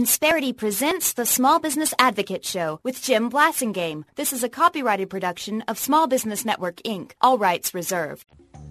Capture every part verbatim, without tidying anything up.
Insperity presents the Small Business Advocate Show with Jim Blasingame. This is a copyrighted production of Small Business Network, Incorporated. All rights reserved.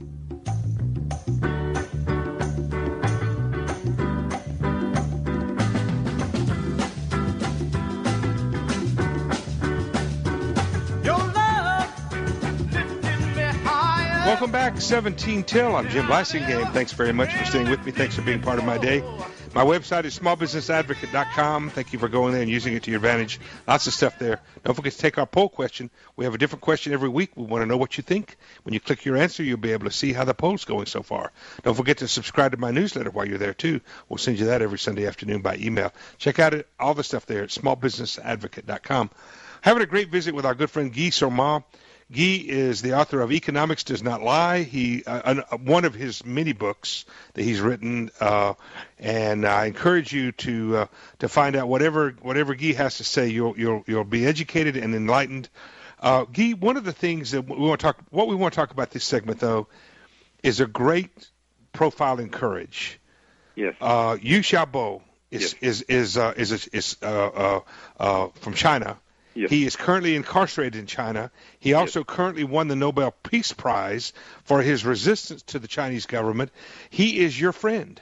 Welcome back, seventeen till. I'm Jim Blasingame. Thanks very much for staying with me. Thanks for being part of my day. My website is small business advocate dot com. Thank you for going there and using it to your advantage. Lots of stuff there. Don't forget to take our poll question. We have a different question every week. We want to know what you think. When you click your answer, you'll be able to see how the poll's going so far. Don't forget to subscribe to my newsletter while you're there, too. We'll send you that every Sunday afternoon by email. Check out it, all the stuff there at small business advocate dot com. Having a great visit with our good friend Guy Sormand. Guy is the author of Economics Does Not Lie. He uh, one of his many books that he's written, uh, and I encourage you to uh, to find out whatever whatever Guy has to say. You'll you'll you'll be educated and enlightened. Uh, Guy, one of the things that we want to talk what we want to talk about this segment though is a great profile in courage. Yes. Uh, Liu Xiaobo is yes. is is uh, is is, is uh, uh, uh, from China. Yes. He is currently incarcerated in China. He also yes. currently won the Nobel Peace Prize for his resistance to the Chinese government. He is your friend.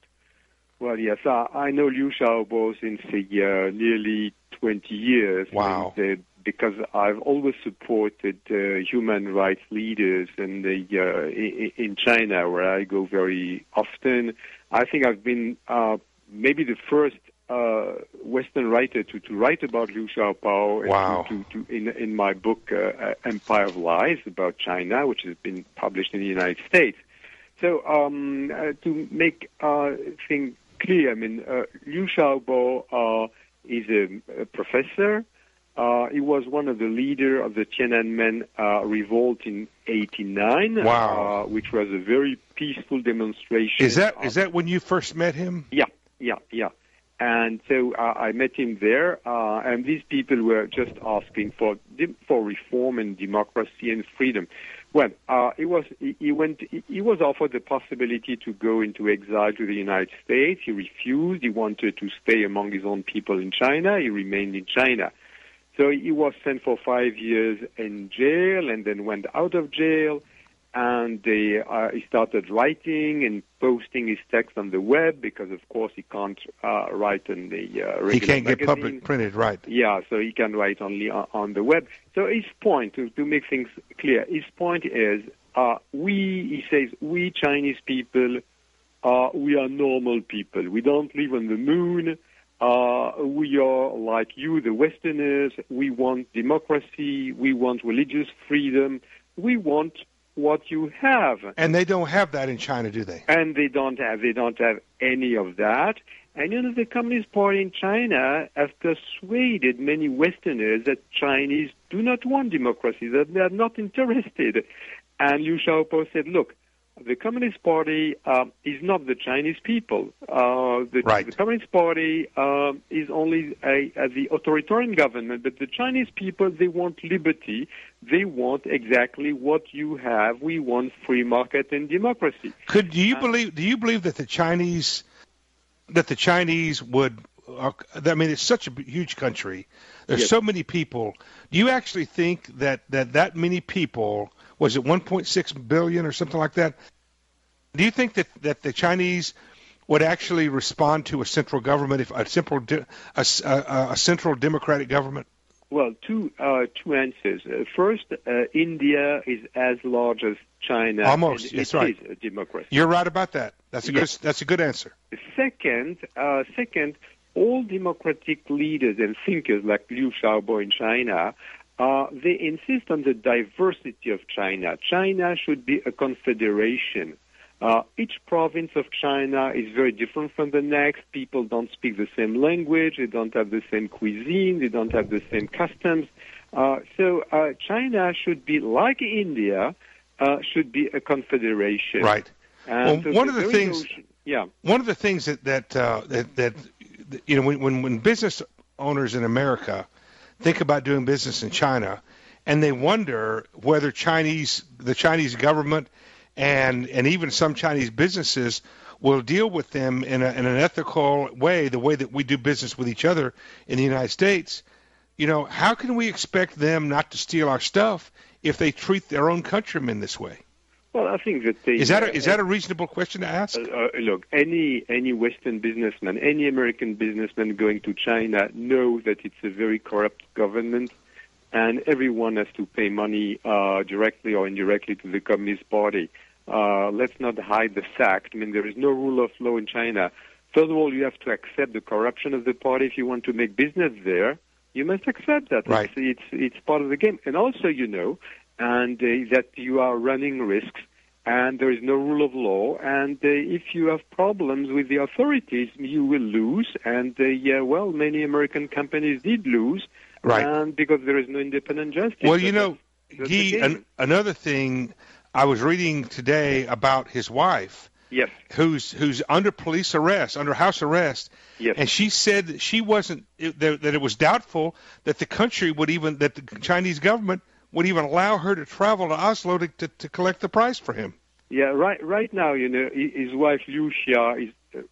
Well, yes, I, I know Liu Xiaobo since uh, nearly twenty years. Wow. And, uh, because I've always supported uh, human rights leaders in, the, uh, in, in China, where I go very often. I think I've been uh, maybe the first Uh, Western writer to, to write about Liu Xiaobo wow. to, to, to, in, in my book uh, Empire of Lies about China, which has been published in the United States. So um, uh, to make uh, things clear, I mean, uh, Liu Xiaobo uh, is a, a professor. Uh, he was one of the leaders of the Tiananmen uh, revolt in eighty-nine, wow. uh, which was a very peaceful demonstration. Is that is that when you first met him? Yeah, yeah, yeah. And so uh, I met him there, uh, and these people were just asking for for reform and democracy and freedom. Well, uh, he was he, he went he was offered the possibility to go into exile to the United States. He refused. He wanted to stay among his own people in China. He remained in China. So he was sent for five years in jail, and then went out of jail. And they, uh, he started writing and posting his text on the web because, of course, he can't uh, write in the uh, regular He can't magazine. get public printed, right? Yeah, so he can write only on, on the web. So his point, to, to make things clear, his point is, uh, we, he says, we Chinese people, uh, we are normal people. We don't live on the moon. Uh, we are like you, the Westerners. We want democracy. We want religious freedom. We want what you have. And they don't have that in China, do they? And they don't have. They don't have any of that. And, you know, the Communist Party in China has persuaded many Westerners that Chinese do not want democracy, that they are not interested. And Liu Xiaobo said, look, the Communist Party uh, is not the Chinese people. Uh, the, right. the Communist Party uh, is only a, a, the authoritarian government, but the Chinese people, they want liberty. They want exactly what you have. We want free market and democracy. Could do you uh, believe? Do you believe that the Chinese, that the Chinese would? Uh, I mean, it's such a huge country. There's yes. so many people. Do you actually think that that that many people? Was it one point six billion or something like that? Do you think that, that the Chinese would actually respond to a central government, if a central a, a, a central democratic government? Well, two uh, two answers. Uh, first, uh, India is as large as China. Almost, and that's it right. Is a democracy. You're right about that. That's a yes. good. That's a good answer. Second, uh, second, all democratic leaders and thinkers like Liu Xiaobo in China. Uh, they insist on the diversity of China. China should be a confederation. Uh, each province of China is very different from the next. People don't speak the same language. They don't have the same cuisine. They don't have the same customs. Uh, so uh, China should be, like India, uh, should be a confederation. Right. And well, so one of the things, notion, yeah. One of the things that that uh, that, that you know, when, when when business owners in America think about doing business in China, and they wonder whether Chinese, the Chinese government, and and even some Chinese businesses will deal with them in, a, in an ethical way, the way that we do business with each other in the United States, you know, how can we expect them not to steal our stuff if they treat their own countrymen this way? Well, I think that they, is that a, is that a reasonable question to ask? Uh, uh, look, any any Western businessman, any American businessman going to China know that it's a very corrupt government, and everyone has to pay money uh, directly or indirectly to the Communist Party. Uh, let's not hide the fact. I mean, there is no rule of law in China. First of all, you have to accept the corruption of the party if you want to make business there. You must accept that. Right. It's, it's it's part of the game. And also, you know, and uh, that you are running risks, and there is no rule of law, and uh, if you have problems with the authorities, you will lose, and, uh, yeah, well, many American companies did lose, right. and because there is no independent justice. Well, you know, that's, that's Guy, an, another thing, I was reading today about his wife, yes, who's who's under police arrest, under house arrest, yes, and she said that she wasn't, that, that it was doubtful that the country would even, that the Chinese government would even allow her to travel to Oslo to, to, to collect the price for him. Yeah, right. Right now, you know, his wife Liu Xia is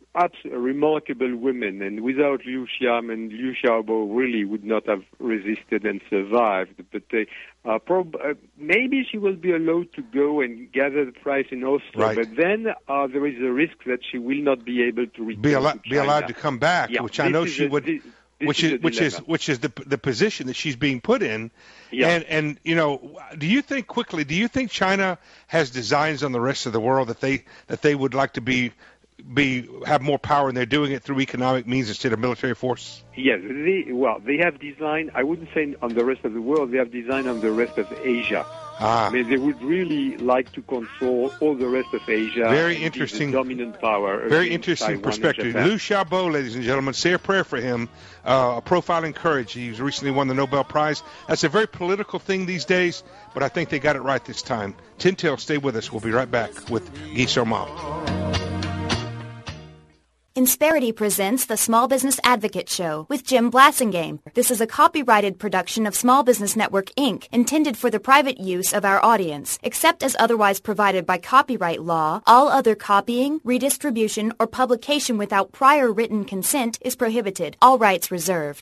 a remarkable woman, and without Liu Xia, I mean, Liu Xiaobo really would not have resisted and survived. But uh, uh, prob- uh, maybe she will be allowed to go and gather the price in Oslo. Right. But then uh, there is a risk that she will not be able to return be, al- to China. be allowed to come back, yeah, which I know she a, would. This, this which is, is which is which is the the position that she's being put in, yeah. and and you know, do you think quickly? Do you think China has designs on the rest of the world that they that they would like to be be have more power, and they're doing it through economic means instead of military force? Yes, they, well, they have design. I wouldn't say on the rest of the world. They have design on the rest of Asia. Ah. I mean, they would really like to control all the rest of Asia. Very and interesting. Be the dominant power. Very interesting Taiwan perspective. Liu Xiaobo, ladies and gentlemen, say a prayer for him. Uh, a profile in courage. He's recently won the Nobel Prize. That's a very political thing these days, but I think they got it right this time. Tintel, stay with us. We'll be right back with Guy Sormand. Insperity presents the Small Business Advocate Show with Jim Blasingame. This is a copyrighted production of Small Business Network, Incorporated, intended for the private use of our audience. Except as otherwise provided by copyright law, all other copying, redistribution, or publication without prior written consent is prohibited. All rights reserved.